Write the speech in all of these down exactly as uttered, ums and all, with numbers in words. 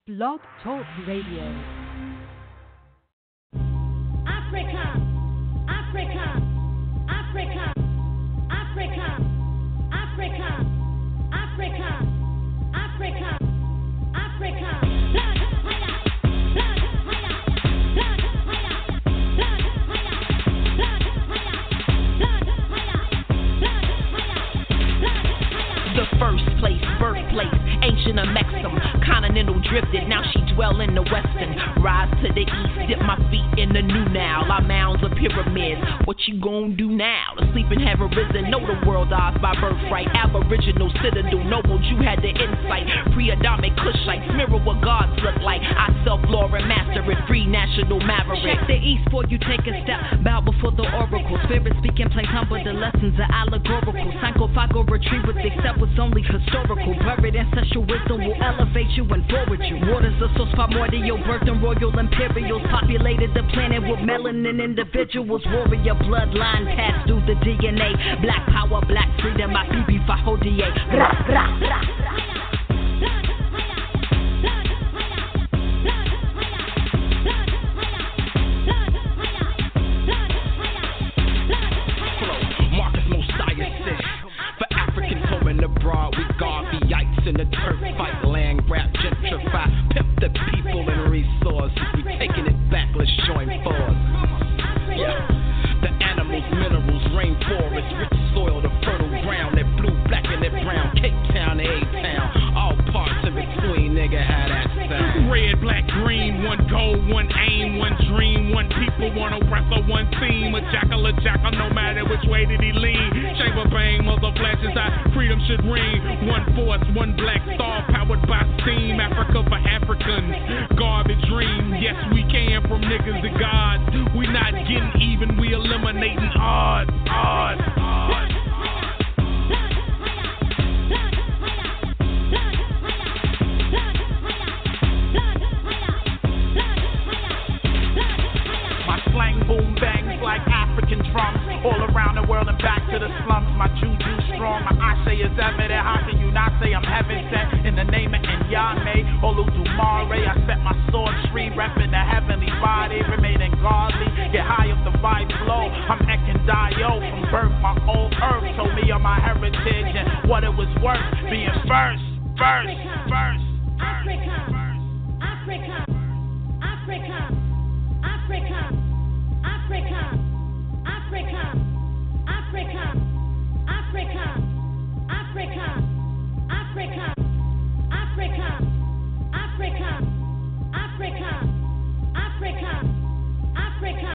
Blog Talk Radio. Africa, Africa, Africa, Africa, Africa, Africa, Africa, Africa. The first place, birthplace, ancient Amexem, continental drifted, now she dwell in the western. Rise to the east, dip my feet in the new now. Our mounds are pyramids, what you gon' do now? The sleeping have arisen, know the world ours by birthright. Aboriginal citadel, noble Jew had the insight. Pre-Adamic Kushites, mirror what gods look like. I self-law and master it, free national maverick. Check the east before you take a step, bow before the oracle. Spirit speaking, place humble, the lessons are allegorical. Sarcophagal retreat with accept what's only historical. Buried ancestral wisdom will elevate you and forward you. Waters of source primordial, birth and royal imperials populated the planet with melanin individuals. Warrior bloodline passed through the D N A. Black power, black freedom, my Bibi Fahodie. Rah, rah, rah, rah. Abroad, we guard the yites in the turf fight, land grab, gentrify, pimp the people and resources. We taking it back, let's join force. Yeah, the animals, minerals, rainforest, rich soil, the fertile ground, that blue, black, and that brown, Cape Town to A-Town, all parts in between, nigga, how that sound. Red, black, green, one goal, one aim, one dream, one people, one oppressor, one theme. A jackal, a jackal, no matter which way did he lean. Chamber bang, mother flashes out, freedom should ring. One force, one black star, powered by steam. Africa for Africans, garbage dream. Yes, we can, from niggas to gods. We not getting even, we eliminating odds, odds, odds. Slang boom bangs like African drums all around the world and back to the slums. My juju strong, my ashe is evident. How can you not say I'm heaven sent? In the name of Nyame, Oludumare, I set my sword tree, repping the heavenly body, remaining godly. Get high up the vibe flow. I'm Ekin Dio from birth. My old earth told me of my heritage and what it was worth being first, first, first. Africa, Africa, Africa, Africa. Africa, Africa, Africa, Africa, Africa, Africa, Africa, Africa, Africa, Africa, Africa.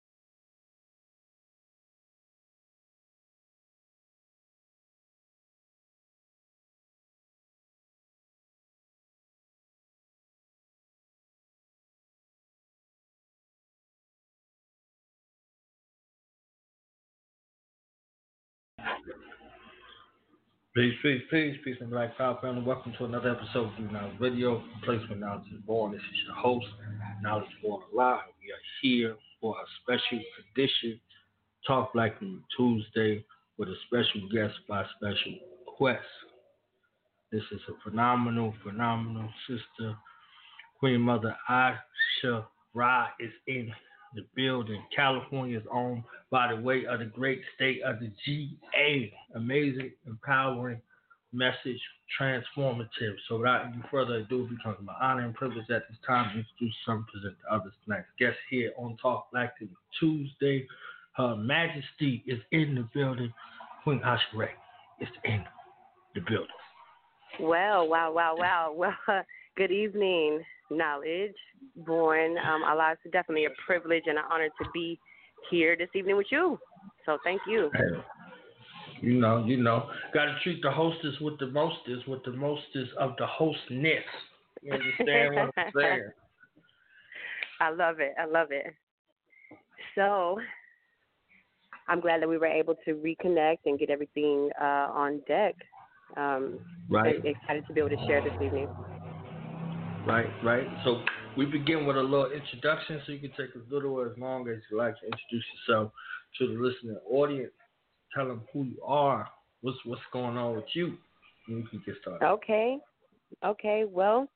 Peace, peace, peace, peace, and Black Power family. Welcome to another episode of Blue Knowledge Radio, Placement Knowledge is Born. This is your host, Knowledge Born Alive. We are here for a special edition, Talk Black News Tuesday, with a special guest by special request. This is a phenomenal, phenomenal sister. Queen Mother Asha Ra is in the building. California's own, by the way of the great state of the G A. Amazing, empowering message, transformative. So without any further ado, we talking about honor and privilege at this time. Introduce some, present the others. Next guest here on Talk Black Tuesday. Her Majesty is in the building. Queen Asha Ray is in the building. Well, wow, wow, wow. Well, good evening, Knowledge Born. Um, Allah, it's definitely a privilege and an honor to be here this evening with you. So thank you. Hey, you know, you know, got to treat the hostess with the mostest, with the mostest of the hostness. You understand what I'm saying? I love it. I love it. So I'm glad that we were able to reconnect and get everything uh, on deck. Um, right. Excited to be able to share this evening. Right, right. So we begin with a little introduction, so you can take as little or as long as you like to introduce yourself to the listening audience. Tell them who you are, what's what's going on with you, and we can get started. Okay, okay. Well,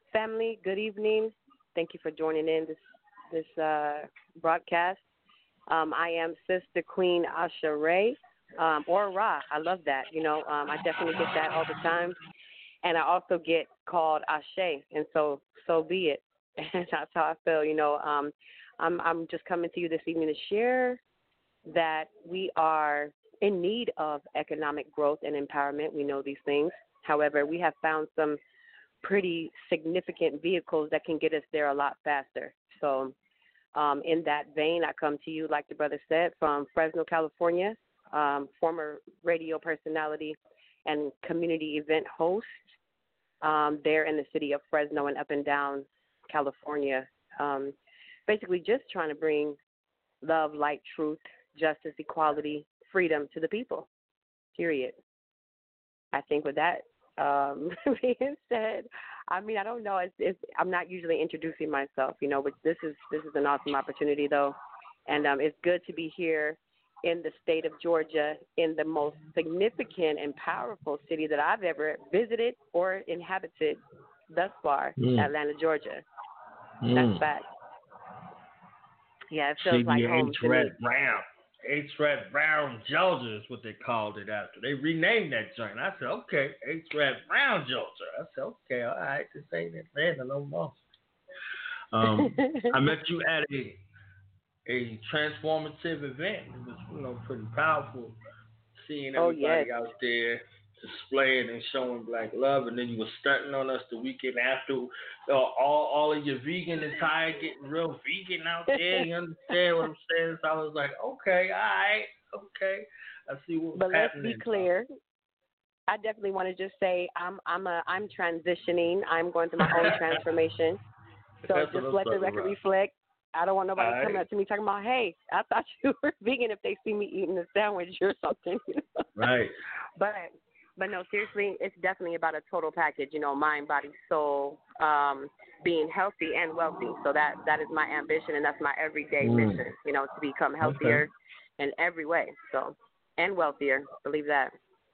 family, good evening. Thank you for joining in this this uh, broadcast. Um, I am Sister Queen Asha Ray, um, or Ra. I love that. You know, um, I definitely get that all the time. And I also get called Ashe, and so so be it. And that's how I feel. You know, um, I'm I'm just coming to you this evening to share that we are in need of economic growth and empowerment. We know these things. However, we have found some pretty significant vehicles that can get us there a lot faster. So um, in that vein, I come to you, like the brother said, from Fresno, California, um, former radio personality and community event host um, there in the city of Fresno and up and down California. Um, basically just trying to bring love, light, truth, justice, equality, freedom to the people, period. I think with that um, being said, I mean, I don't know. It's, it's, I'm not usually introducing myself, you know, but this is this is an awesome opportunity, though. And um, it's good to be here in the state of Georgia, in the most significant and powerful city that I've ever visited or inhabited thus far, mm. Atlanta, Georgia. Mm. That's fact. Yeah, it feels C B like home to Red me. Brown. H-Red Brown, Georgia is what they called it after. They renamed that joint. I said, okay, H-Red Brown, Georgia. I said, okay, all right, this ain't Atlanta no more. Um, I met you at a a transformative event. It was, you know, pretty powerful seeing everybody oh, yes. out there displaying and showing black love, and then you were stunting on us the weekend after. Uh, all all of your vegan attire getting real vegan out there. You understand what I'm saying? So I was like, okay, all right, okay. I see what's but happening. But let's be clear. I definitely want to just say I'm I'm a I'm transitioning. I'm going through my own transformation. So That's just let the record about. reflect. I don't want nobody right. coming up to me talking about, hey, I thought you were vegan if they see me eating a sandwich or something. Right. But but no, seriously, it's definitely about a total package, you know, mind, body, soul, um, being healthy and wealthy. So that, that is my ambition, and that's my everyday mm. mission, you know, to become healthier okay. in every way. So, and wealthier, believe that.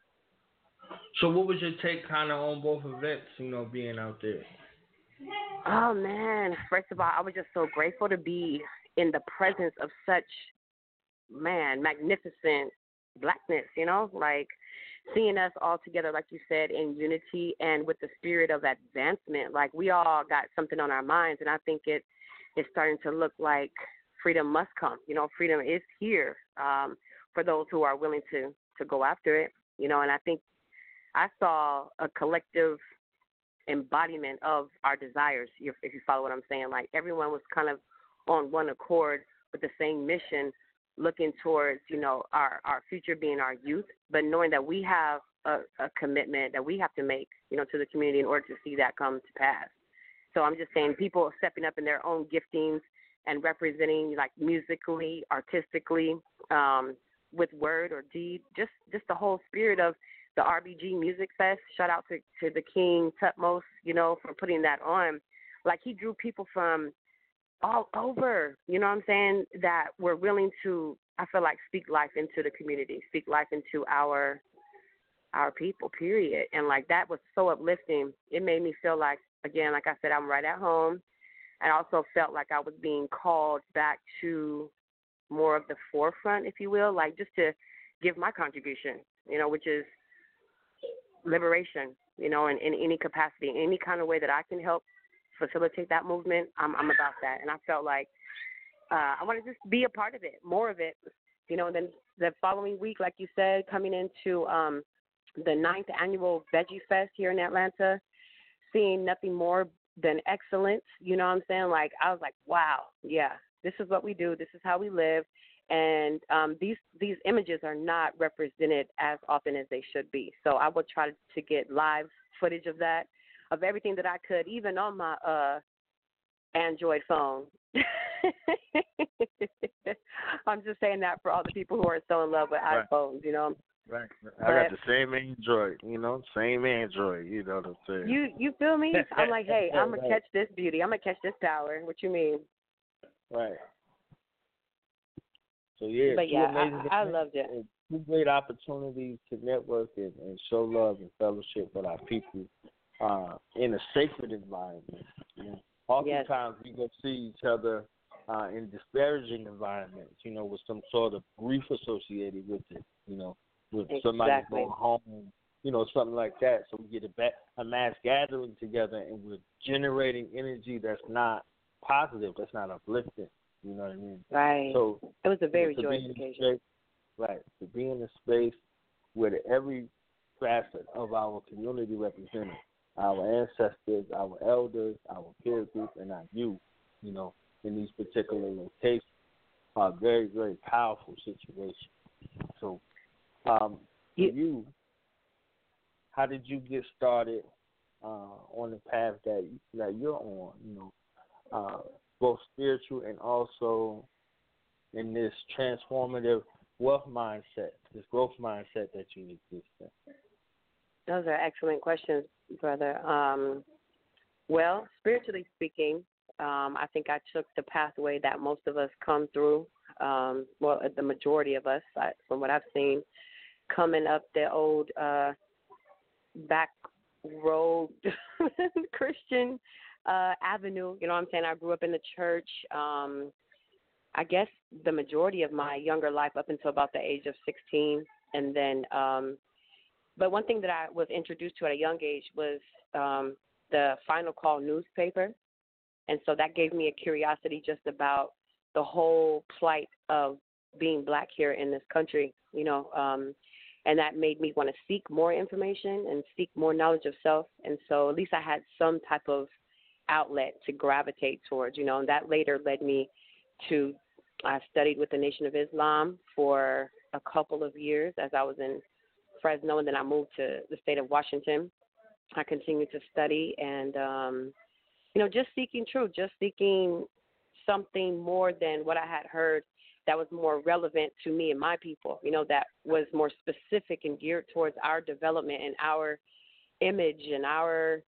So what was your take kind of on both events, you know, being out there? Oh, man. First of all, I was just so grateful to be in the presence of such, man, magnificent blackness, you know, like seeing us all together, like you said, in unity and with the spirit of advancement. Like we all got something on our minds, and I think it is starting to look like freedom must come. You know, freedom is here um, for those who are willing to, to go after it, you know, and I think I saw a collective embodiment of our desires, if you follow what I'm saying. Like everyone was kind of on one accord with the same mission, looking towards, you know, our, our future being our youth, but knowing that we have a, a commitment that we have to make, you know, to the community in order to see that come to pass. So I'm just saying people stepping up in their own giftings and representing, like, musically, artistically, um, with word or deed, just, just the whole spirit of the R B G Music Fest. Shout out to, to the King Tutmos, you know, for putting that on. Like, he drew people from all over, you know what I'm saying, that were willing to, I feel like, speak life into the community, speak life into our our people, period. And, like, that was so uplifting. It made me feel like, again, like I said, I'm right at home. And I also felt like I was being called back to more of the forefront, if you will, like just to give my contribution, you know, which is liberation, you know, in, in any capacity, in any kind of way that I can help facilitate that movement. I'm, I'm about that. And I felt like uh, I want to just be a part of it, more of it, you know. And then the following week, like you said, coming into um, the ninth annual Veggie Fest here in Atlanta, seeing nothing more than excellence, you know what I'm saying? Like, I was like, wow, yeah, this is what we do. This is how we live. And um, these these images are not represented as often as they should be. So I will try to get live footage of that, of everything that I could, even on my uh, Android phone. I'm just saying that for all the people who are so in love with right. iPhones, you know. Right. I but, got the same Android, you know, same Android, you know what I'm saying. You you feel me? I'm like, hey, I'm going to catch this beauty. I'm going to catch this power. What you mean? Right. So, yeah, but yeah, I, I loved it. Two great opportunities to network and, and show love and fellowship with our people uh, in a sacred environment. You know? Oftentimes yes. we go see each other uh, in disparaging environments, you know, with some sort of grief associated with it, you know, with exactly. somebody going home, you know, something like that. So we get a, ba- a mass gathering together and we're generating energy that's not positive, that's not uplifting. You know what I mean? Right. So it was a very you know, joyous occasion. Space, right. To be in a space where the, every facet of our community represented, our ancestors, our elders, our peer group, and our youth, you know, in these particular locations are very, very powerful situations. So, um, for you, you, how did you get started uh, on the path that that you're on? You know, uh, both spiritual and also in this transformative wealth mindset, this growth mindset that you exist in. Those are excellent questions, brother. Um, well, spiritually speaking, um, I think I took the pathway that most of us come through. Um, well, the majority of us, I, from what I've seen, coming up the old uh, back road Christian uh, avenue. You know what I'm saying? I grew up in the church. Um, I guess the majority of my younger life up until about the age of sixteen. And then, um, but one thing that I was introduced to at a young age was um, the Final Call newspaper. And so that gave me a curiosity just about the whole plight of being black here in this country, you know, um, and that made me want to seek more information and seek more knowledge of self. And so at least I had some type of outlet to gravitate towards, you know, and that later led me to, I studied with the Nation of Islam for a couple of years as I was in Fresno, and then I moved to the state of Washington. I continued to study and, um, you know, just seeking truth, just seeking something more than what I had heard that was more relevant to me and my people, you know, that was more specific and geared towards our development and our image and our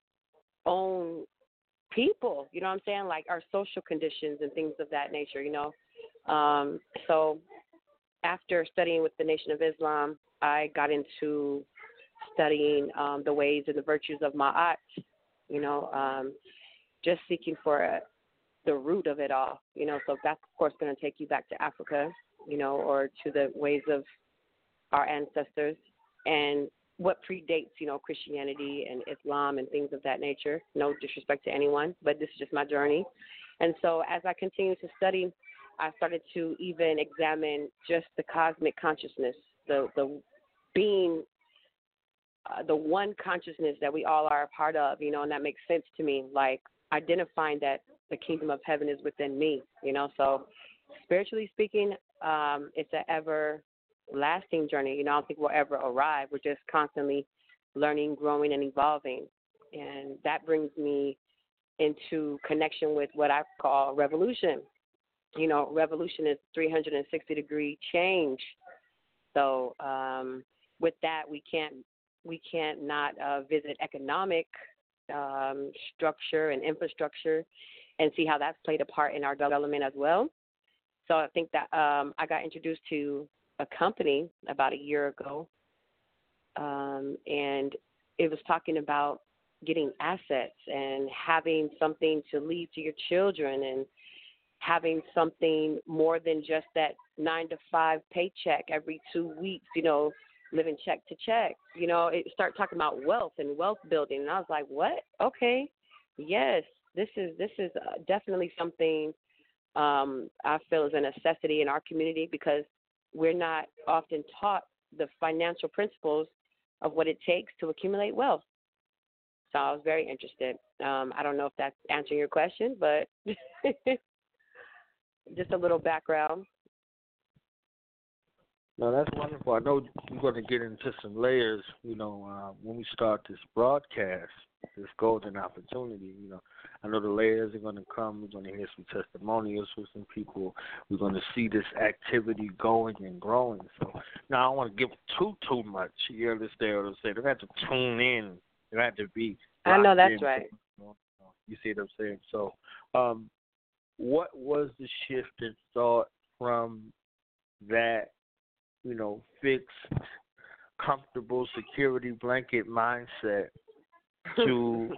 own people, you know what I'm saying, like our social conditions and things of that nature, you know. Um, so after studying with the Nation of Islam, I got into studying um, the ways and the virtues of Ma'at, you know, um, just seeking for a, the root of it all, you know. So that's, of course, going to take you back to Africa, you know, or to the ways of our ancestors and what predates, you know, Christianity and Islam and things of that nature. No disrespect to anyone, but this is just my journey. And so as I continued to study, I started to even examine just the cosmic consciousness, the the being, uh, the one consciousness that we all are a part of, you know, and that makes sense to me, like identifying that the kingdom of heaven is within me, you know. So spiritually speaking, um, it's an everlasting journey. You know, I don't think we'll ever arrive. We're just constantly learning, growing, and evolving. And that brings me into connection with what I call revolution. You know, revolution is three hundred sixty degree change. So um, with that, we can't we can't not uh, visit economic um, structure and infrastructure and see how that's played a part in our development as well. So I think that um, I got introduced to a company about a year ago, um, and it was talking about getting assets and having something to leave to your children and having something more than just that nine to five paycheck every two weeks, you know, living check to check. You know, it started talking about wealth and wealth building, and I was like, what? Okay, yes, this is this is definitely something um, I feel is a necessity in our community because we're not often taught the financial principles of what it takes to accumulate wealth. So I was very interested. Um, I don't know if that's answering your question, but just a little background. No, that's wonderful. I know we're going to get into some layers, you know, uh, when we start this broadcast, this golden opportunity, you know. I know the layers are going to come. We're going to hear some testimonials from some people. We're going to see this activity going and growing. So now I don't want to give too, too much. You understand what I'm saying? They have to tune in. They have to be. I know that's in. right. You see what I'm saying? So um, what was the shift in thought from that, you know, fixed, comfortable security blanket mindset to,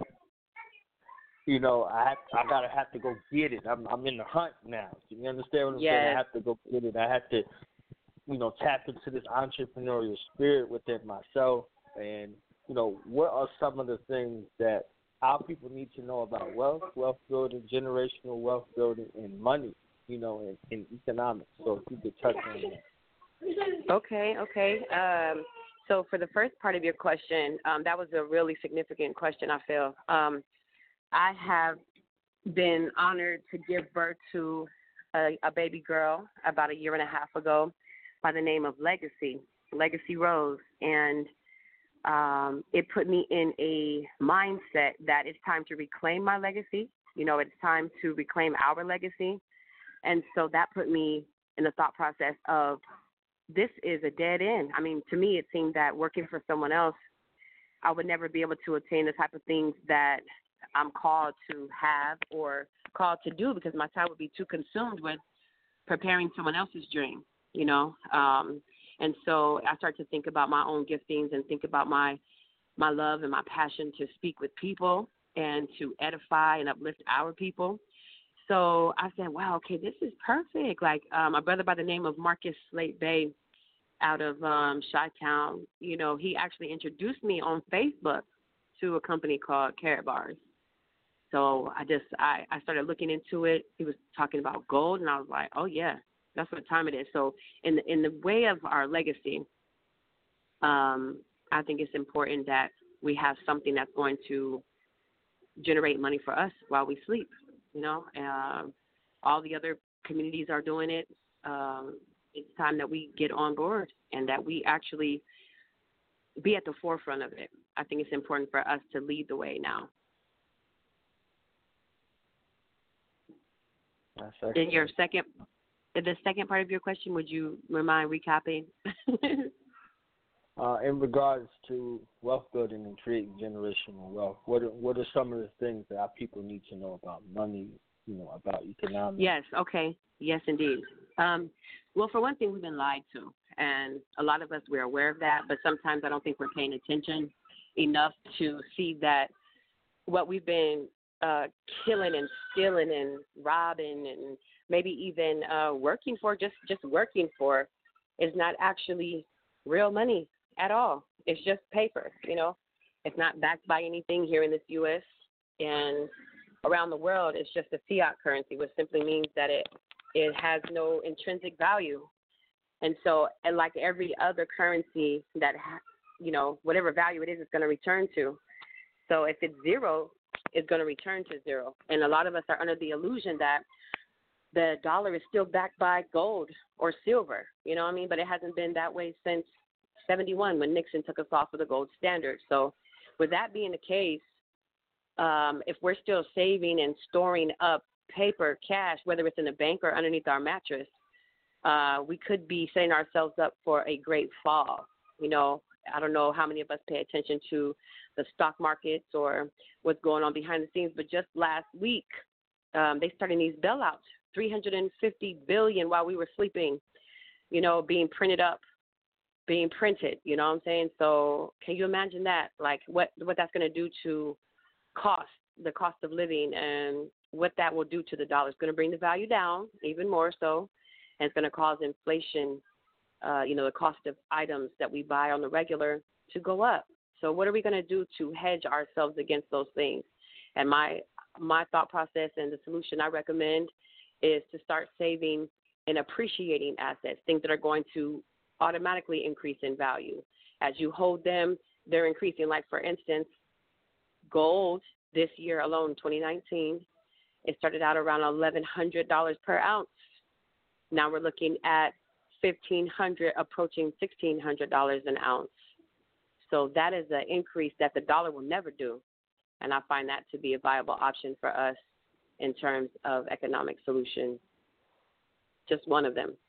you know, I have, I gotta have to go get it. I'm I'm in the hunt now. You understand what I'm yes. saying? I have to go get it. I have to, you know, tap into this entrepreneurial spirit within myself. And, you know, what are some of the things that our people need to know about wealth, wealth building, generational wealth building, and money, you know, and, and economics? So if you could touch on that. Okay, okay. Um, so for the first part of your question, um, that was a really significant question, I feel. Um, I have been honored to give birth to a, a baby girl about a year and a half ago by the name of Legacy, Legacy Rose. And um, it put me in a mindset that it's time to reclaim my legacy. You know, it's time to reclaim our legacy. And so that put me in the thought process of this is a dead end. I mean, to me, it seemed that working for someone else, I would never be able to attain the type of things that I'm called to have or called to do because my time would be too consumed with preparing someone else's dream, you know. Um, and so I started to think about my own giftings and think about my my love and my passion to speak with people and to edify and uplift our people. So I said, wow, okay, this is perfect. Like um, a brother by the name of Marcus Slate Bay out of um, Chi-Town, you know, he actually introduced me on Facebook to a company called Carrot Bars. So I just, I, I started looking into it. He was talking about gold, and I was like, oh, yeah, that's what time it is. So in the, in the way of our legacy, um, I think it's important that we have something that's going to generate money for us while we sleep, you know. Um, all the other communities are doing it. Um, it's time that we get on board and that we actually be at the forefront of it. I think it's important for us to lead the way now. In your second, the second part of your question, would you remind recapping? uh, in regards to wealth building and creating generational wealth, what are, what are some of the things that our people need to know about money, you know, about economics? Yes, okay. Yes, indeed. Um, well, for one thing, we've been lied to, and a lot of us, we're aware of that, but sometimes I don't think we're paying attention enough to see that what we've been uh, killing and stealing and robbing and maybe even uh, working for, just, just working for, is not actually real money at all. It's just paper, you know. It's not backed by anything here in this U S and around the world. It's just a fiat currency, which simply means that it, it has no intrinsic value. And so, and like every other currency that, ha- you know, whatever value it is, it's going to return to. So if it's zero, it's going to return to zero. And a lot of us are under the illusion that the dollar is still backed by gold or silver, you know what I mean? But it hasn't been that way since seventy-one when Nixon took us off of the gold standard. So with that being the case, um, if we're still saving and storing up paper, cash, whether it's in a bank or underneath our mattress, uh, we could be setting ourselves up for a great fall. You know, I don't know how many of us pay attention to the stock markets or what's going on behind the scenes, but just last week, um, they started these bailouts, three hundred fifty billion dollars while we were sleeping, you know, being printed up, being printed, you know what I'm saying? So can you imagine that? Like what, what that's going to do to cost, the cost of living, and what that will do to the dollar. It's going to bring the value down even more so, and it's going to cause inflation, uh, you know, the cost of items that we buy on the regular to go up. So what are we going to do to hedge ourselves against those things? And my my thought process and the solution I recommend is to start saving and appreciating assets, things that are going to automatically increase in value. As you hold them, they're increasing. Like, for instance, gold this year alone, twenty nineteen, it started out around eleven hundred dollars per ounce. Now we're looking at fifteen hundred dollars, approaching sixteen hundred dollars an ounce. So that is an increase that the dollar will never do. And I find that to be a viable option for us in terms of economic solutions. Just one of them.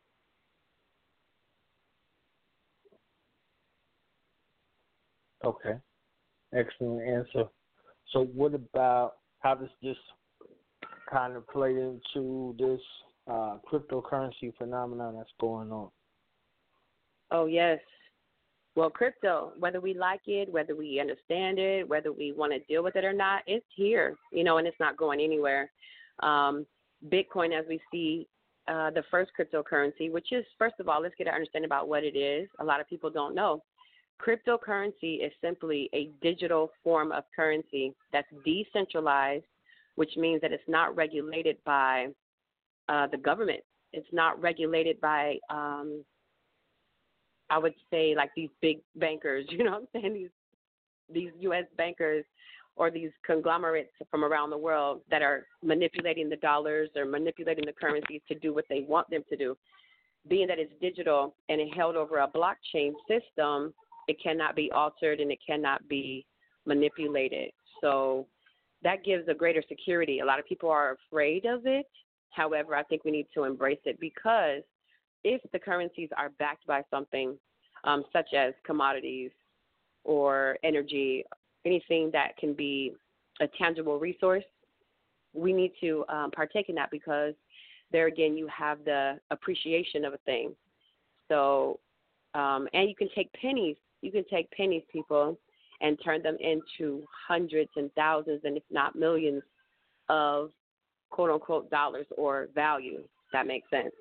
Okay. Excellent answer. So what about, how does this kind of play into this uh, cryptocurrency phenomenon that's going on? Oh, yes. Well, crypto, whether we like it, whether we understand it, whether we want to deal with it or not, it's here, you know, and it's not going anywhere. Um, Bitcoin, as we see, uh, the first cryptocurrency, which is, first of all, let's get an understanding about what it is. A lot of people don't know. Cryptocurrency is simply a digital form of currency that's decentralized, which means that it's not regulated by uh, the government. It's not regulated by, um, I would say, like these big bankers, you know what I'm saying, these, these U S bankers or these conglomerates from around the world that are manipulating the dollars or manipulating the currencies to do what they want them to do. Being that it's digital and it held over a blockchain system, it cannot be altered and it cannot be manipulated. So that gives a greater security. A lot of people are afraid of it. However, I think we need to embrace it because if the currencies are backed by something um, such as commodities or energy, anything that can be a tangible resource, we need to um, partake in that because there again you have the appreciation of a thing. So, um, and you can take pennies, you can take pennies, people, and turn them into hundreds and thousands and if not millions of quote unquote dollars or value. If that makes sense.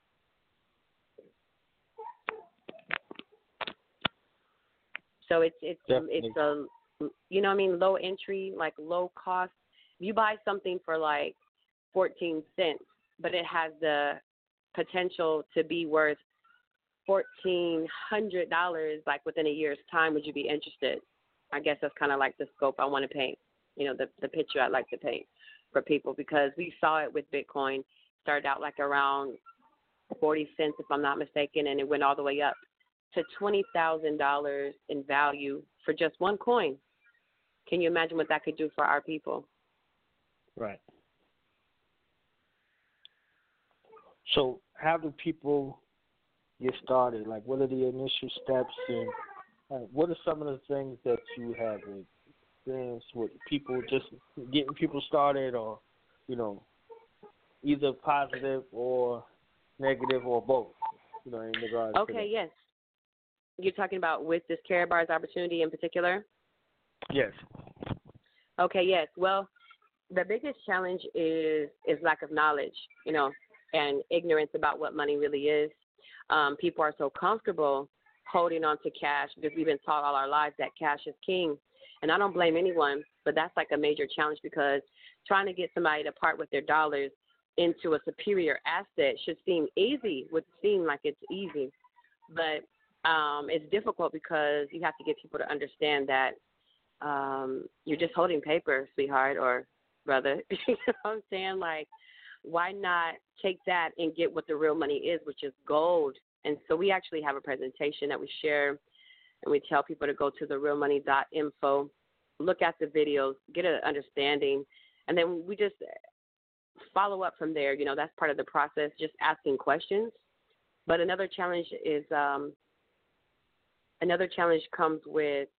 So it's it's Definitely. it's a you know what I mean, low entry, like low cost. You buy something for like fourteen cents, but it has the potential to be worth fourteen hundred dollars like within a year's time. Would you be interested? I guess that's kind of like the scope I want to paint, you know, the, the picture I'd like to paint for people because we saw it with Bitcoin. Started out like around forty cents, if I'm not mistaken, and it went all the way up to twenty thousand dollars in value for just one coin. Can you imagine what that could do for our people? Right. So how do people get started? Like, what are the initial steps, and uh, what are some of the things that you have experienced with people just getting people started, or, you know, either positive or negative or both, you know, in regards okay, to Okay, yes. You're talking about with this Karatbars opportunity in particular? Yes. Okay, yes. Well, the biggest challenge is is lack of knowledge, you know, and ignorance about what money really is. Um, people are so comfortable holding on to cash because we've been taught all our lives that cash is king. And I don't blame anyone, but that's like a major challenge because trying to get somebody to part with their dollars into a superior asset should seem easy, would seem like it's easy. But um, it's difficult because you have to get people to understand that um, you're just holding paper, sweetheart or brother. You know what I'm saying? Like, why not take that and get what the real money is, which is gold? And so we actually have a presentation that we share, and we tell people to go to the real money dot info, look at the videos, get an understanding, and then we just follow up from there. You know, that's part of the process, just asking questions. But another challenge is um, another challenge comes with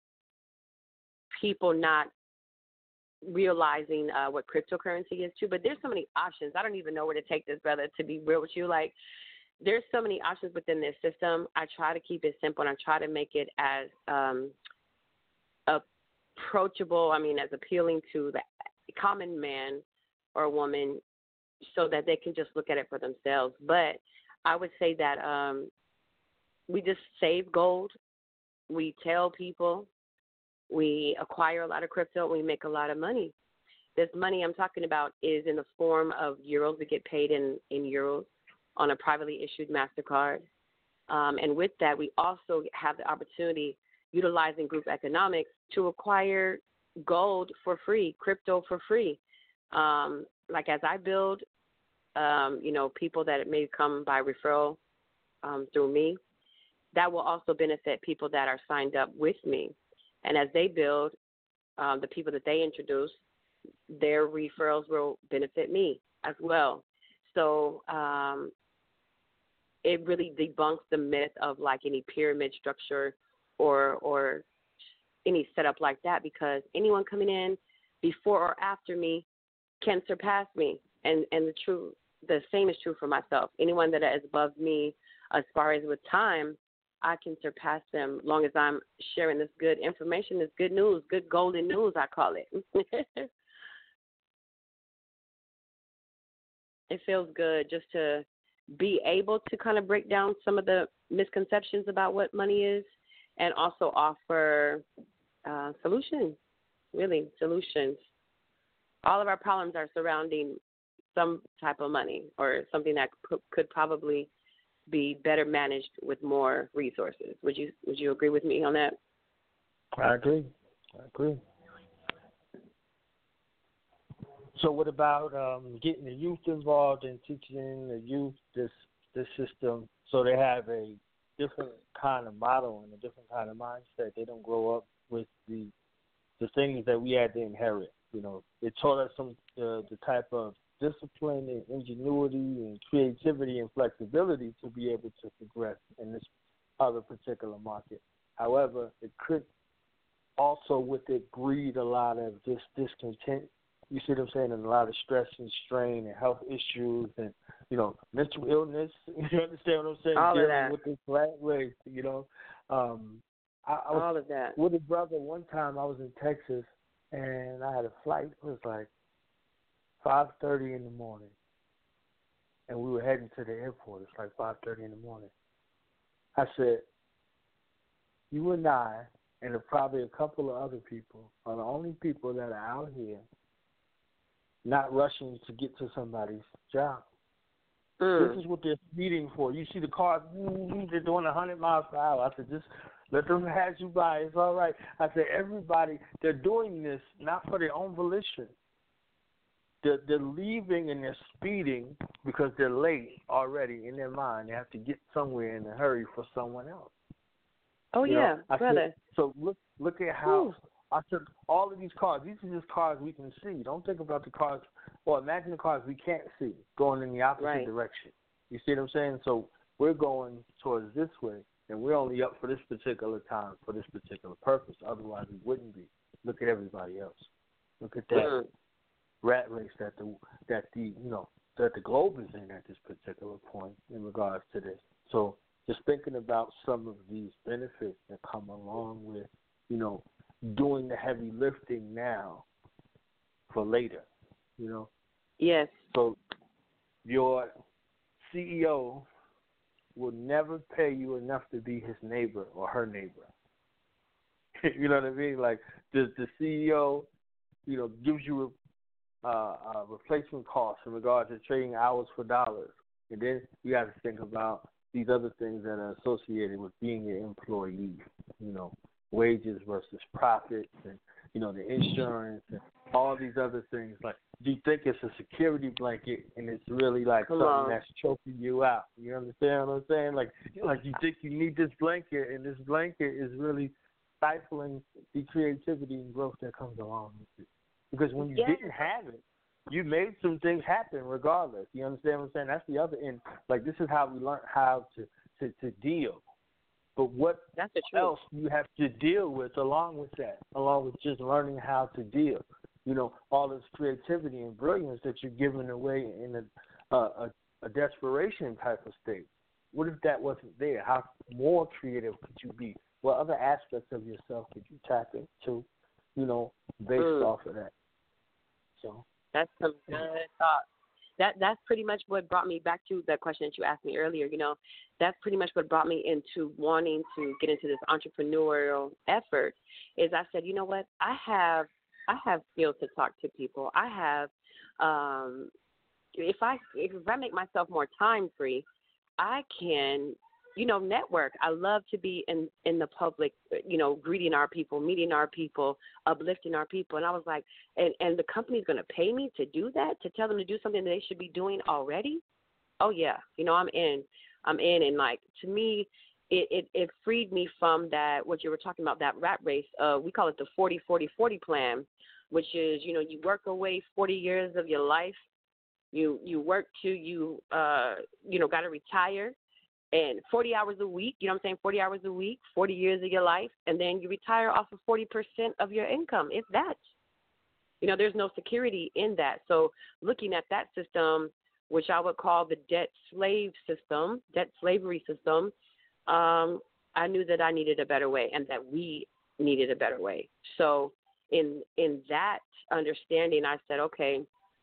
people not realizing uh, what cryptocurrency is too. But there's so many options. I don't even know where to take this, brother, to be real with you. Like, there's so many options within this system. I try to keep it simple, and I try to make it as um, approachable, I mean, as appealing to the common man or woman so that they can just look at it for themselves. But I would say that um, we just save gold. We tell people. We acquire a lot of crypto, and we make a lot of money. This money I'm talking about is in the form of euros. We get paid in, in euros on a privately issued MasterCard. Um, and with that, we also have the opportunity, utilizing group economics, to acquire gold for free, crypto for free. Um, like as I build, um, you know, people that may come by referral um, through me, that will also benefit people that are signed up with me. And as they build, um, the people that they introduce, their referrals will benefit me as well. So um, it really debunks the myth of like any pyramid structure or or any setup like that, because anyone coming in before or after me can surpass me. And, and the true, the same is true for myself. Anyone that is above me as far as with time I can surpass them long as I'm sharing this good information, this good news, good golden news, I call it. It feels good just to be able to kind of break down some of the misconceptions about what money is and also offer uh, solutions, really, solutions. All of our problems are surrounding some type of money or something that could, could probably be better managed with more resources. Would you Would you agree with me on that? I agree. I agree. So what about um, getting the youth involved in teaching the youth this this system so they have a different kind of model and a different kind of mindset? They don't grow up with the the things that we had to inherit. You know, it taught us some uh, the type of discipline and ingenuity and creativity and flexibility to be able to progress in this other particular market. However, it could also with it breed a lot of this discontent. You see what I'm saying? And a lot of stress and strain and health issues and, you know, mental illness. You understand what I'm saying? All Dealing of that. with this flat race, you know. Um, I, I was All of that. with a brother one time. I was in Texas and I had a flight. It was like five thirty in the morning. And we were heading to the airport. It's like five thirty in the morning. I said, you and I and probably a couple of other people are the only people that are out here not rushing to get to somebody's job. Mm. This is what they're speeding for. You see the cars, they're doing one hundred miles per hour. I said, just let them pass you by. It's all right. I said, everybody, they're doing this not for their own volition. They're, they're leaving and they're speeding because they're late already in their mind. They have to get somewhere in a hurry for someone else. Oh, you yeah, know, brother. Said, so look, look at how... Ooh. I said, all of these cars, these are just cars we can see. Don't think about the cars, or imagine the cars we can't see going in the opposite right. direction. You see what I'm saying? So we're going towards this way, and we're only up for this particular time, for this particular purpose. Otherwise, we wouldn't be. Look at everybody else. Look at that Mm. rat race that the that the you know that the globe is in at this particular point in regards to this. So just thinking about some of these benefits that come along with, you know, doing the heavy lifting now for later, you know? Yes. So your C E O will never pay you enough to be his neighbor or her neighbor. You know what I mean? Like, the, the C E O, you know, gives you a, a replacement cost in regards to trading hours for dollars. And then you have to think about these other things that are associated with being an employee, you know, wages versus profits and, you know, the insurance and all these other things. Like, do you think it's a security blanket and it's really like Come something on. that's choking you out? You understand what I'm saying? Like, like you think you need this blanket and this blanket is really stifling the creativity and growth that comes along with it. Because when you Yes. didn't have it, you made some things happen regardless. You understand what I'm saying? That's the other end. Like, this is how we learn how to, to, to deal. But what That's the truth. else you have to deal with along with that, along with just learning how to deal? You know, all this creativity and brilliance that you're giving away in a, a, a desperation type of state. What if that wasn't there? How more creative could you be? What other aspects of yourself could you tap into, you know, based Mm. off of that? So That's some good thoughts. That that's pretty much what brought me back to the question that you asked me earlier. You know, that's pretty much what brought me into wanting to get into this entrepreneurial effort. Is I said, you know what, I have I have skills to talk to people. I have, um, if I if I make myself more time free, I can, you know, network. I love to be in, in the public, you know, greeting our people, meeting our people, uplifting our people. And I was like, and, and the company's going to pay me to do that, to tell them to do something that they should be doing already? Oh, yeah. You know, I'm in. I'm in. And, like, to me, it, it, it freed me from that, what you were talking about, that rat race. Uh, we call it the forty forty forty plan, which is, you know, you work away forty years of your life. You, you work till you, uh, you know, got to retire. And forty hours a week, you know what I'm saying, forty hours a week, forty years of your life, and then you retire off of forty percent of your income, if that. You know, there's no security in that. So looking at that system, which I would call the debt slave system, debt slavery system, um, I knew that I needed a better way and that we needed a better way. So in in that understanding, I said, okay,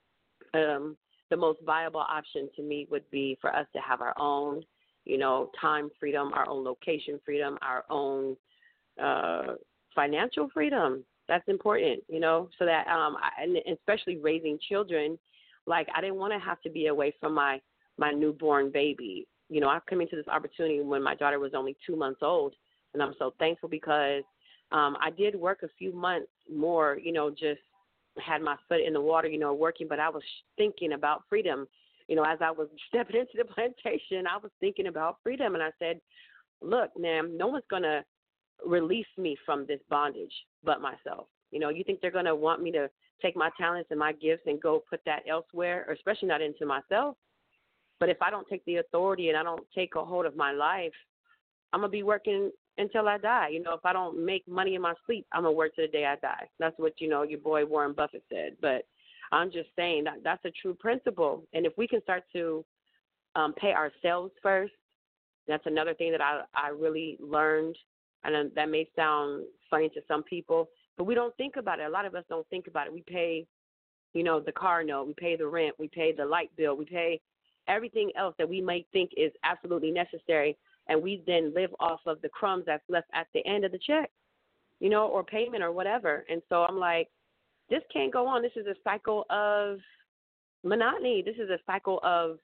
um, the most viable option to me would be for us to have our own, you know, time freedom, our own location freedom, our own uh, financial freedom. That's important, you know, so that, um, I, and especially raising children, like I didn't want to have to be away from my, my newborn baby. You know, I've come into this opportunity when my daughter was only two months old, and I'm so thankful because um, I did work a few months more, you know, just had my foot in the water, you know, working, but I was thinking about freedom. You know, as I was stepping into the plantation, I was thinking about freedom, and I said, look, ma'am, no one's going to release me from this bondage but myself. You know, you think they're going to want me to take my talents and my gifts and go put that elsewhere, or especially not into myself? But if I don't take the authority and I don't take a hold of my life, I'm going to be working until I die. You know, if I don't make money in my sleep, I'm going to work to the day I die. That's what, you know, your boy Warren Buffett said. But I'm just saying that that's a true principle. And if we can start to um, pay ourselves first, that's another thing that I, I really learned. And that may sound funny to some people, but we don't think about it. A lot of us don't think about it. We pay, you know, the car note, we pay the rent, we pay the light bill, we pay everything else that we might think is absolutely necessary, and we then live off of the crumbs that's left at the end of the check, you know, or payment or whatever. And so I'm like, this can't go on. This is a cycle of monotony. This is a cycle of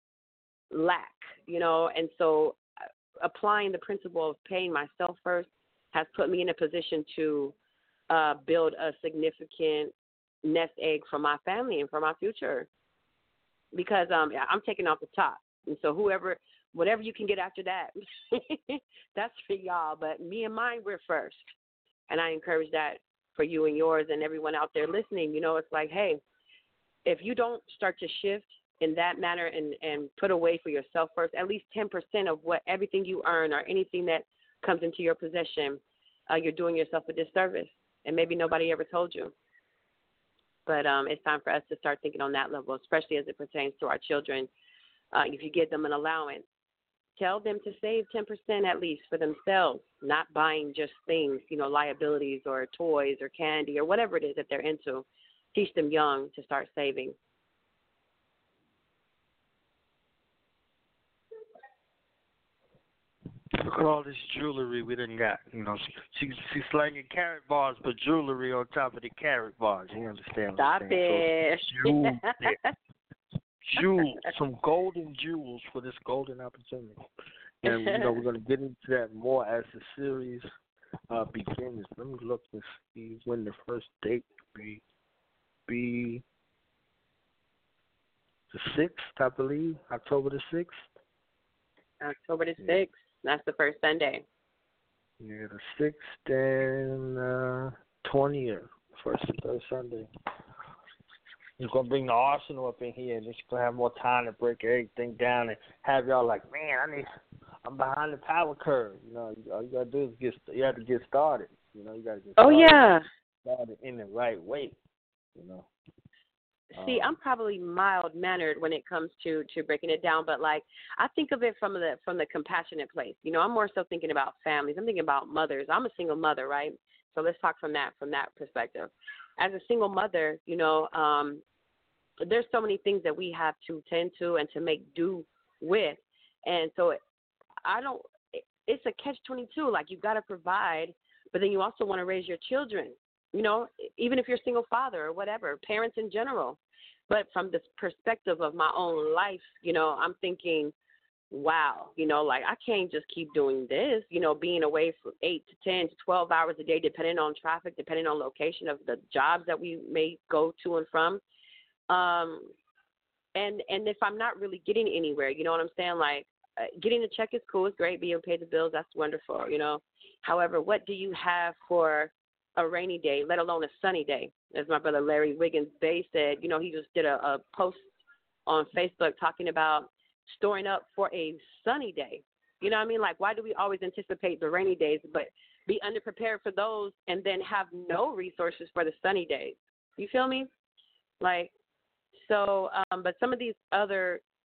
lack, you know, and so applying the principle of paying myself first has put me in a position to uh, build a significant nest egg for my family and for my future. Because um, I'm taking off the top. And so whoever, whatever you can get after that, that's for y'all. But me and mine, we're first. And I encourage that for you and yours and everyone out there listening. You know, it's like, hey, if you don't start to shift in that manner and, and put away for yourself first, at least ten percent of what everything you earn or anything that comes into your possession, uh, you're doing yourself a disservice. And maybe nobody ever told you. But um, it's time for us to start thinking on that level, especially as it pertains to our children. Uh, if you give them an allowance, tell them to save ten percent at least for themselves, not buying just things, you know, liabilities or toys or candy or whatever it is that they're into. Teach them young to start saving. Look at all this jewelry we done got. You know, she, she she's slanging carrot bars, but jewelry on top of the carrot bars. You understand? Stop what I'm it. So jewels, jewels, some golden jewels for this golden opportunity. And you know, we're gonna get into that more as the series uh, begins. Let me look and see when the first date be. Be the sixth, I believe, October the sixth. October the sixth. That's the first Sunday. Yeah, the sixth and uh, twentieth, first and third Sunday. He's gonna bring the arsenal up in here, and he's gonna have more time to break everything down and have y'all like, man, I need, I'm behind the power curve. You know, all you gotta do is get, you have to get started. You know, you gotta get started. Oh yeah. Started in the right way. You know. See, I'm probably mild-mannered when it comes to, to breaking it down, but, like, I think of it from the from the compassionate place. You know, I'm more so thinking about families. I'm thinking about mothers. I'm a single mother, right? So let's talk from that from that perspective. As a single mother, you know, um, there's so many things that we have to tend to and to make do with. And so I don't – it's a catch twenty-two. Like, you've got to provide, but then you also want to raise your children. You know, even if you're a single father or whatever, parents in general. But from this perspective of my own life, you know, I'm thinking, wow, you know, like I can't just keep doing this, you know, being away for eight to ten to twelve hours a day, depending on traffic, depending on location of the jobs that we may go to and from. Um, and, and if I'm not really getting anywhere, you know what I'm saying? Like uh, getting a check is cool. It's great. Being able to pay the bills, that's wonderful, you know. However, what do you have for a rainy day, let alone a sunny day? As my brother Larry Wiggins Bay said, you know, he just did a, a post on Facebook talking about storing up for a sunny day. You know what I mean? Like, why do we always anticipate the rainy days, but be underprepared for those and then have no resources for the sunny days? You feel me? Like, so, um, but some of these other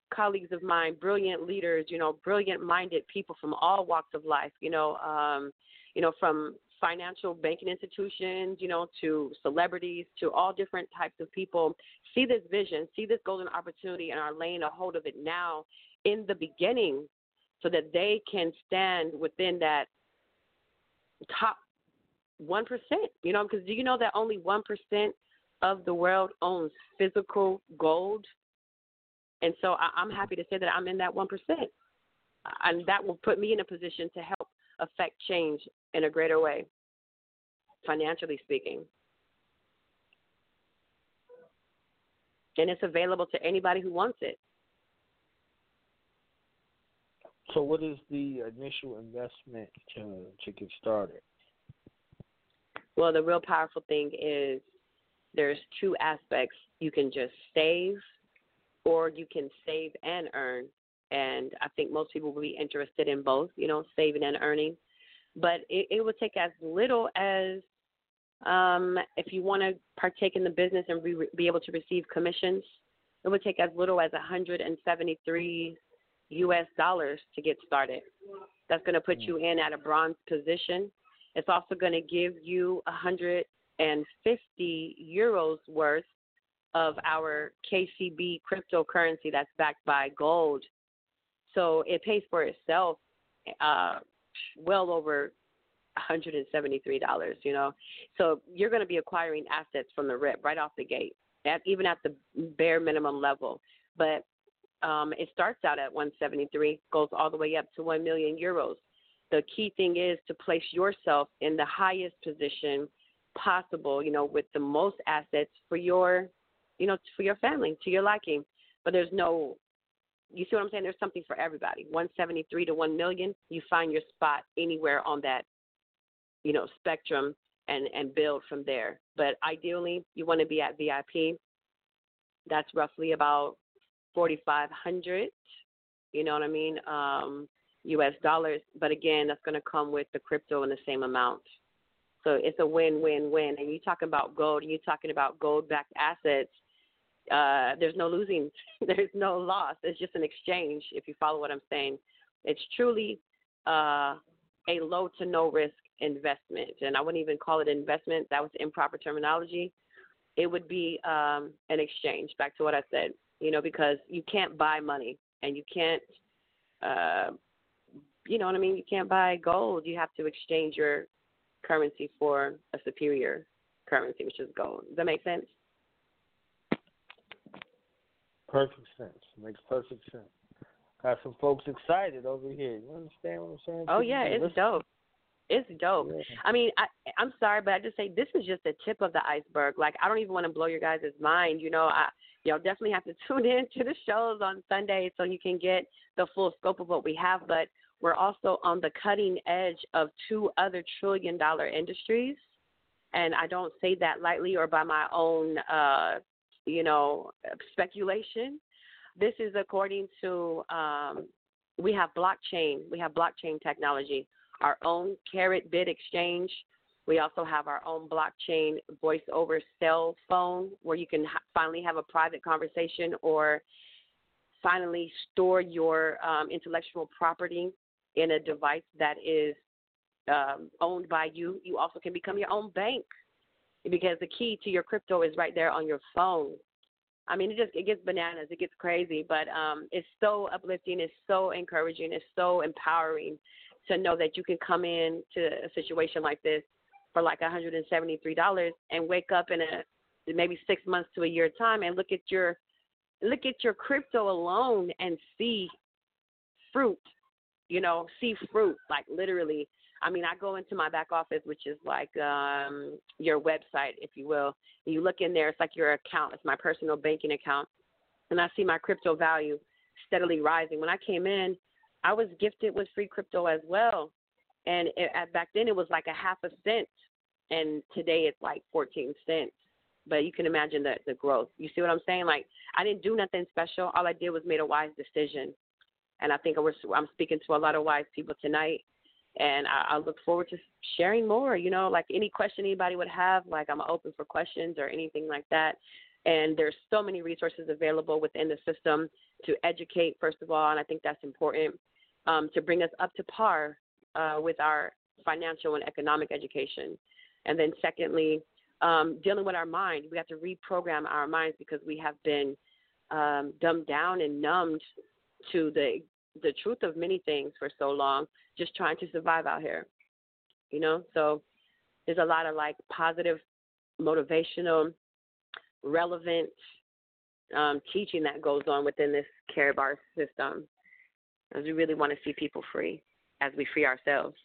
colleagues of mine, brilliant leaders, you know, brilliant-minded people from all walks of life, you know, um, you know, from financial banking institutions, you know, to celebrities, to all different types of people, see this vision, see this golden opportunity, and are laying a hold of it now in the beginning so that they can stand within that top one percent, you know, because do you know that only one percent of the world owns physical gold? And so I, I'm happy to say that I'm in that one percent. And that will put me in a position to help affect change in a greater way, financially speaking. And it's available to anybody who wants it. So what is the initial investment to to get started? Well, the real powerful thing is there's two aspects. You can just save, or you can save and earn. And I think most people will be interested in both, you know, saving and earning. But it, it would take as little as, um, if you want to partake in the business and be, be able to receive commissions, it would take as little as one hundred seventy-three U S dollars to get started. That's going to put you in at a bronze position. It's also going to give you one hundred fifty euros worth of our K C B cryptocurrency that's backed by gold. So it pays for itself uh, well over one hundred seventy-three dollars, you know. So you're going to be acquiring assets from the rip right off the gate, at, even at the bare minimum level. But um, it starts out at one hundred seventy-three, goes all the way up to one million euros. The key thing is to place yourself in the highest position possible, you know, with the most assets for your, you know, for your family, to your liking. But there's no, you see what I'm saying? There's something for everybody. one hundred seventy-three to one million, you find your spot anywhere on that, you know, spectrum and, and build from there. But ideally, you want to be at V I P. That's roughly about forty-five hundred, you know what I mean, um, U S dollars. But again, that's going to come with the crypto in the same amount. So it's a win-win-win. And you're talking about gold, and you're talking about gold-backed assets. Uh, there's no losing. There's no loss. It's just an exchange, if you follow what I'm saying. It's truly uh, a low to no risk investment. And I wouldn't even call it investment. That was improper terminology. It would be um, an exchange, back to what I said, you know, because you can't buy money, and you can't, uh, you know what I mean? You can't buy gold. You have to exchange your currency for a superior currency, which is gold. Does that make sense? Perfect sense. Makes perfect sense. Got some folks excited over here. You understand what I'm saying? Oh, yeah, it's listen. dope. It's dope. Yeah. I mean, I, I'm sorry, but I just say this is just the tip of the iceberg. Like, I don't even want to blow your guys' mind. You know, I, y'all definitely have to tune in to the shows on Sunday so you can get the full scope of what we have. But we're also on the cutting edge of two other trillion dollar industries. And I don't say that lightly or by my own, uh, you know, speculation. This is according to, um, we have blockchain. We have blockchain technology, our own Carrot Bit exchange. We also have our own blockchain voice over cell phone where you can ha- finally have a private conversation or finally store your um, intellectual property in a device that is um, owned by you. You also can become your own bank because the key to your crypto is right there on your phone. I mean, it just it gets bananas. It gets crazy, but um, it's so uplifting. It's so encouraging. It's so empowering to know that you can come in to a situation like this for like one hundred seventy-three dollars and wake up in a maybe six months to a year time and look at your look at your crypto alone and see fruit. You know, see fruit, like literally. I mean, I go into my back office, which is like um, your website, if you will. And you look in there, it's like your account. It's my personal banking account. And I see my crypto value steadily rising. When I came in, I was gifted with free crypto as well. And it, back then it was like a half a cent. And today it's like fourteen cents. But you can imagine the, the growth. You see what I'm saying? Like, I didn't do nothing special. All I did was made a wise decision. And I think I was, I'm speaking to a lot of wise people tonight. And I, I look forward to sharing more, you know, like any question anybody would have, like I'm open for questions or anything like that. And there's so many resources available within the system to educate, first of all, and I think that's important, um, to bring us up to par uh, with our financial and economic education. And then secondly, um, dealing with our mind. We have to reprogram our minds because we have been um, dumbed down and numbed to the the truth of many things for so long, just trying to survive out here, you know? So there's a lot of, like, positive, motivational, relevant um, teaching that goes on within this Karatbars system, as we really want to see people free as we free ourselves.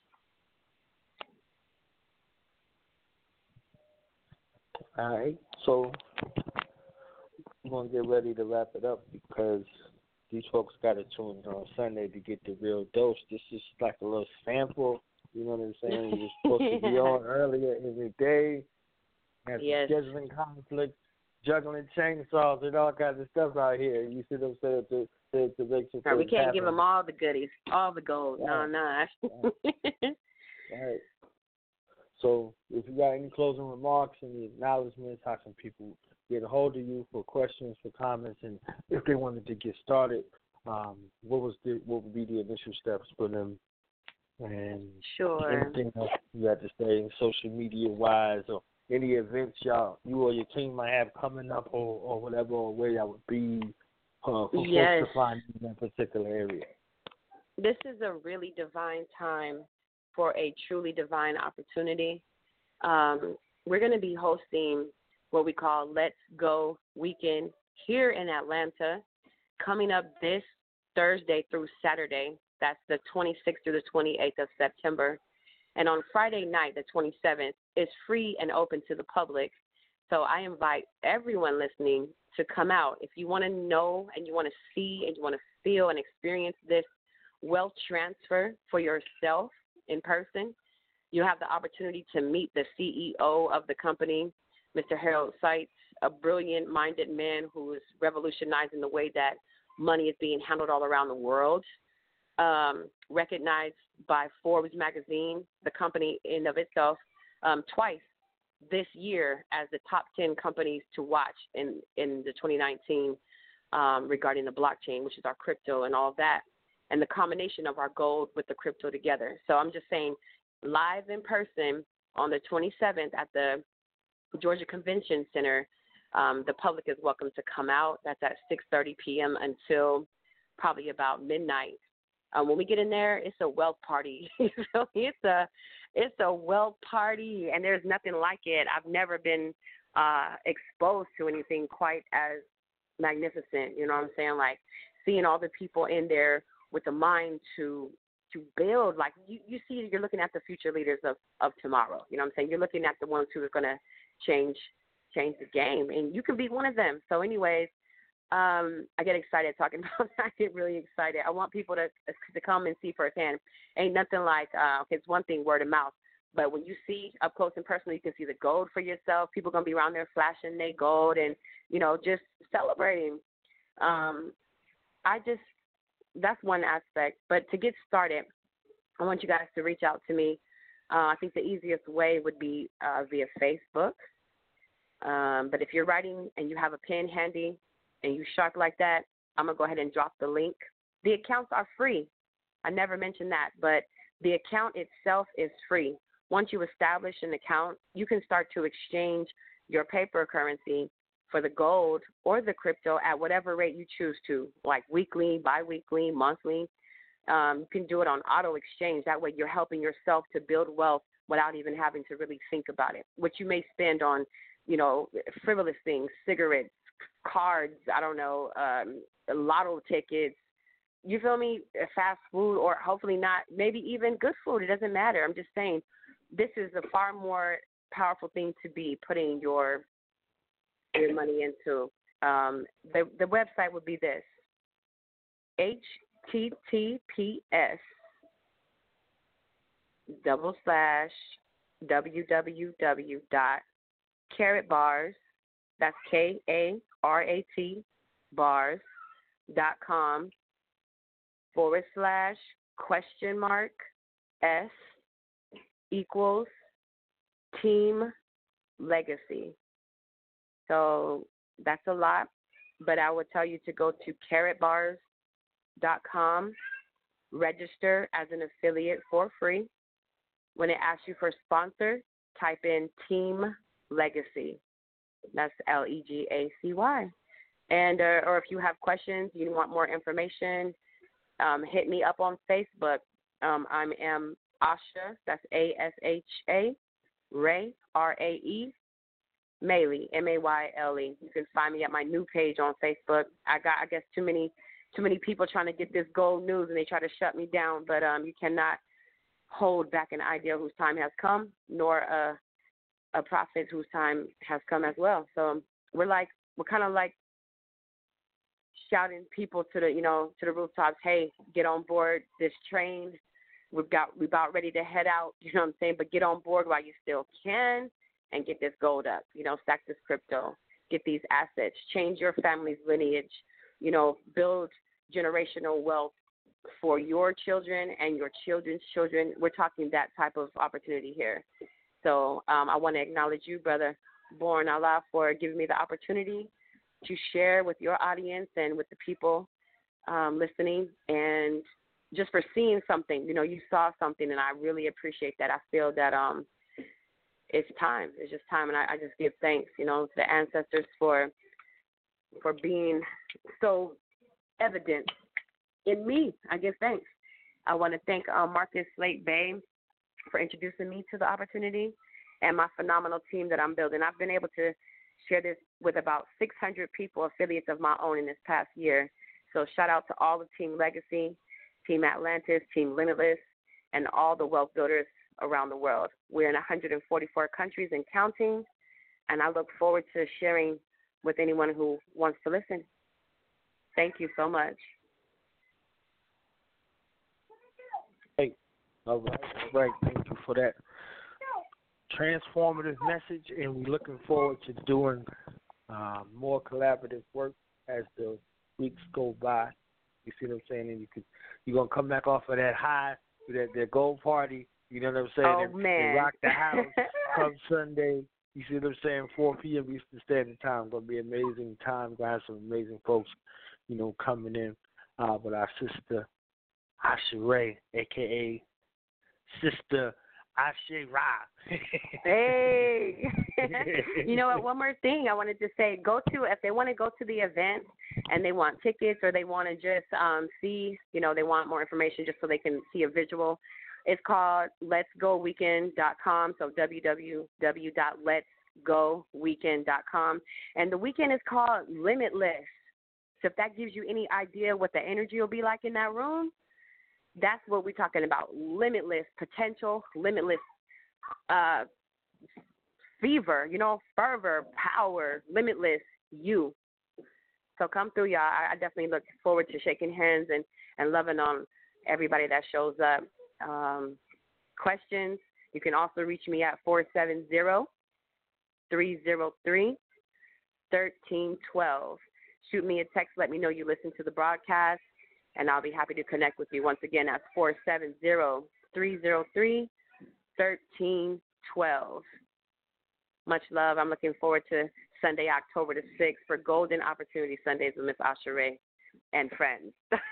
All right, so we're going to get ready to wrap it up because these folks got to tune in on Sunday to get the real dose. This is like a little sample, you know what I'm saying? We were supposed to be on earlier in the day, had yes. scheduling conflicts, juggling chainsaws and all kinds of stuff out here. You see them say to, to, to make some right, we can't happen. give them all the goodies, all the gold. Right. No, no. Right. Right. So if you got any closing remarks, any acknowledgments, how can people get a hold of you for questions, for comments, and if they wanted to get started, um, what was the what would be the initial steps for them? And sure. anything else you had to say, social media wise, or any events y'all you or your team might have coming up, or, or whatever, or where y'all would be uh, for yes. folks to find you in that particular area. This is a really divine time for a truly divine opportunity. Um, we're going to be hosting what we call Let's Go Weekend here in Atlanta, coming up this Thursday through Saturday. That's the twenty-sixth through the twenty-eighth of September. And on Friday night, the twenty-seventh, it's free and open to the public. So I invite everyone listening to come out. If you want to know and you want to see and you want to feel and experience this wealth transfer for yourself in person, you have the opportunity to meet the C E O of the company, Mister Harold Seitz, a brilliant-minded man who is revolutionizing the way that money is being handled all around the world. Um, recognized by Forbes magazine, the company in of itself, um, twice this year as the top ten companies to watch in, in the twenty nineteen um, regarding the blockchain, which is our crypto and all of that, and the combination of our gold with the crypto together. So I'm just saying, live in person on the twenty-seventh at the Georgia Convention Center, um, the public is welcome to come out. That's at six thirty p.m. until probably about midnight. Um, when we get in there, it's a wealth party. So it's a it's a wealth party, and there's nothing like it. I've never been uh, exposed to anything quite as magnificent. You know what I'm saying? Like seeing all the people in there with the mind to to build. Like you, you see, you're looking at the future leaders of, of tomorrow. You know what I'm saying? You're looking at the ones who are going to change change the game, and you can be one of them. So, anyways. Um, I get excited talking about that. I get really excited. I want people to to come and see firsthand. Ain't nothing like, uh, it's one thing, word of mouth, but when you see up close and personal, you can see the gold for yourself. People going to be around there flashing their gold and, you know, just celebrating. Um, I just, that's one aspect. But to get started, I want you guys to reach out to me. Uh, I think the easiest way would be uh, via Facebook. Um, but if you're writing and you have a pen handy, and you sharp like that, I'm going to go ahead and drop the link. The accounts are free. I never mentioned that, but the account itself is free. Once you establish an account, you can start to exchange your paper currency for the gold or the crypto at whatever rate you choose to, like weekly, biweekly, monthly. Um, you can do it on auto exchange. That way you're helping yourself to build wealth without even having to really think about it. What you may spend on, you know, frivolous things, cigarettes, cards, I don't know, um, lotto tickets, you feel me, fast food, or hopefully not, maybe even good food. It doesn't matter. I'm just saying this is a far more powerful thing to be putting your your money into. Um, the, the website would be this, H T T P S double slash www dot Karatbars, that's K A R A T bars dot com forward slash question mark S equals team legacy. So That's a lot. But I would tell you to go to carrot bars dot com, register as an affiliate for free. When it asks you for sponsor, type in Team Legacy. That's L E G A C Y. And uh, or if you have questions, you want more information, um, hit me up on Facebook. Um, I am Asha, that's A S H A, Ray, R A E, Mayle, M A Y L E. You can find me at my new page on Facebook. I got, I guess, too many too many people trying to get this gold news, and they try to shut me down. But um, you cannot hold back an idea whose time has come, nor a, a prophet whose time has come as well. So we're like, we're kind of like shouting people to the, you know, to the rooftops, hey, get on board this train. We've got, we're about ready to head out, you know what I'm saying? But get on board while you still can and get this gold up, you know, stack this crypto, get these assets, change your family's lineage, you know, build generational wealth for your children and your children's children. We're talking that type of opportunity here. So um, I want to acknowledge you, Brother Born Allah, for giving me the opportunity to share with your audience and with the people um, listening, and just for seeing something. You know, you saw something, and I really appreciate that. I feel that um, it's time. It's just time, and I, I just give thanks, you know, to the ancestors for for being so evident in me. I give thanks. I want to thank um, Marcus Slate Bay for introducing me to the opportunity and my phenomenal team that I'm building. I've been able to share this with about six hundred people, affiliates of my own, in this past year. So shout out to all the Team Legacy, Team Atlantis, Team Limitless, and all the wealth builders around the world. We're in one hundred forty-four countries and counting, and I look forward to sharing with anyone who wants to listen. Thank you so much. Hey, all right, all right. Thank you for that transformative message, and we're looking forward to doing uh, more collaborative work as the weeks go by. You see what I'm saying? And you could, you're gonna come back off of that high, that that gold party. You know what I'm saying? Oh and, man! and rock the house come Sunday. You see what I'm saying? four p.m. Eastern Standard Time. Gonna be an amazing time. Gonna have some amazing folks, you know, coming in. Uh, with our sister Asha Ray, aka Sister Ashe Ra. Hey, you know what? One more thing I wanted to say: go to if they want to go to the event and they want tickets, or they want to just um, see, you know, they want more information just so they can see a visual. It's called Let's Go Weekend dot com. So w w w dot lets go weekend dot com, and the weekend is called Limitless. So if that gives you any idea what the energy will be like in that room, that's what we're talking about. Limitless potential, limitless uh, fever, you know, fervor, power, limitless you. So come through, y'all. I, I definitely look forward to shaking hands and, and loving on everybody that shows up. Um, questions, you can also reach me at four seven zero, three zero three, one three one two. Shoot me a text. Let me know you listen to the broadcast, and I'll be happy to connect with you. Once again, that's four seven zero, three zero three, one three one two. Much love. I'm looking forward to Sunday, October the sixth for Golden Opportunity Sundays with Miss Asha Ray and friends.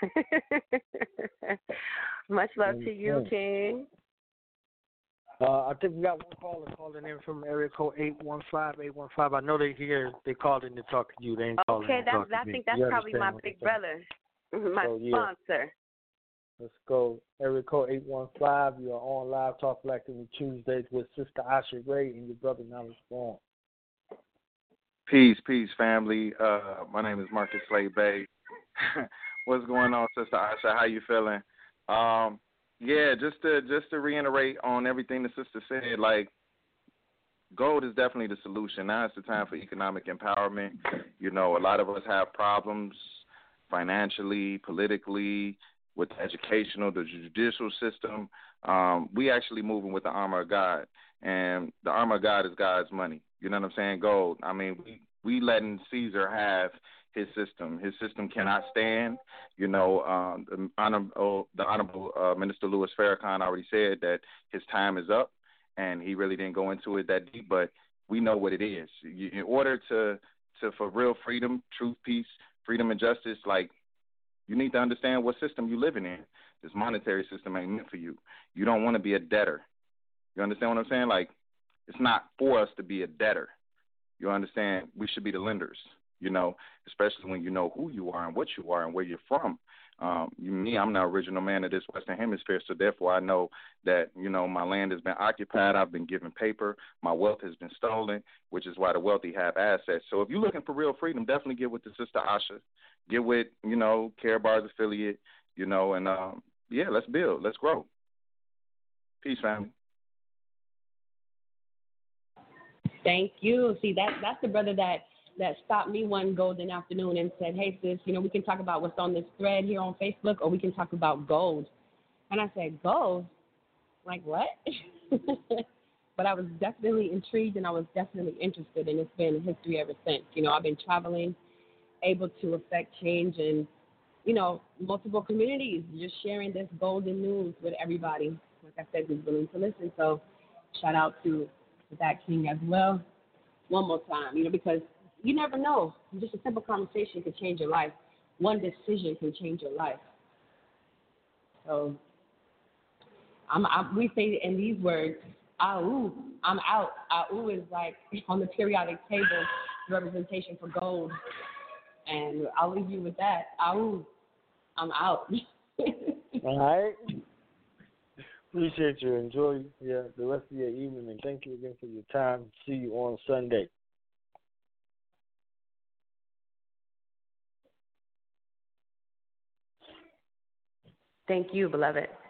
Much love to you, King. Uh, I think we got one caller calling in from area code eight one five, eight one five. I know they here. They called in to talk to you. They ain't calling Okay, in to that's, talk to I me. think that's You probably my big brother, my so, yeah. sponsor. Let's go. Area code eight one five. You are on Live Talk Black Every Tuesdays with Sister Asha Ray and your brother Knowledge Born. Peace, peace, family. Uh, my name is Marcus Slate Bay. What's going on, Sister Asha? How you feeling? Um, yeah, just to just to reiterate on everything the sister said, like, gold is definitely the solution. Now it's the time for economic empowerment. You know, a lot of us have problems financially, politically, with the educational, the judicial system. Um, we actually moving with the armor of God, and the armor of God is God's money. You know what I'm saying? Gold. I mean, we, we letting Caesar have his system. His system cannot stand. You know, um, the Honorable, the Honorable uh, Minister Louis Farrakhan already said that his time is up, and he really didn't go into it that deep, but we know what it is. You, in order to to for real freedom, truth, peace, freedom, and justice, like, you need to understand what system you're living in. This monetary system ain't meant for you. You don't want to be a debtor. You understand what I'm saying? Like, it's not for us to be a debtor. You understand? We should be the lenders, you know, especially when you know who you are and what you are and where you're from. Um, you, me, I'm the original man of this Western Hemisphere, so therefore I know that, you know, my land has been occupied. I've been given paper. My wealth has been stolen, which is why the wealthy have assets. So if you're looking for real freedom, definitely get with the Sister Asha. Get with, you know, Care Bars affiliate, you know, and, um, yeah, let's build. Let's grow. Peace, family. Thank you. See, that that's the brother that, that stopped me one golden afternoon and said, hey, sis, you know, we can talk about what's on this thread here on Facebook, or we can talk about gold. And I said, gold? Like what? But I was definitely intrigued, and I was definitely interested, and it's been history ever since. You know, I've been traveling, able to affect change in, you know, multiple communities, just sharing this golden news with everybody. Like I said, who's willing to listen. So shout out to that king as well. One more time, you know, because you never know. Just a simple conversation can change your life. One decision can change your life. So I'm, I'm, we say in these words, "Au, I'm out." Au is like on the periodic table representation for gold. And I'll leave you with that. Au, I'm out. All right. Appreciate you. Enjoy yeah, the rest of your evening, and thank you again for your time. See you on Sunday. Thank you, beloved.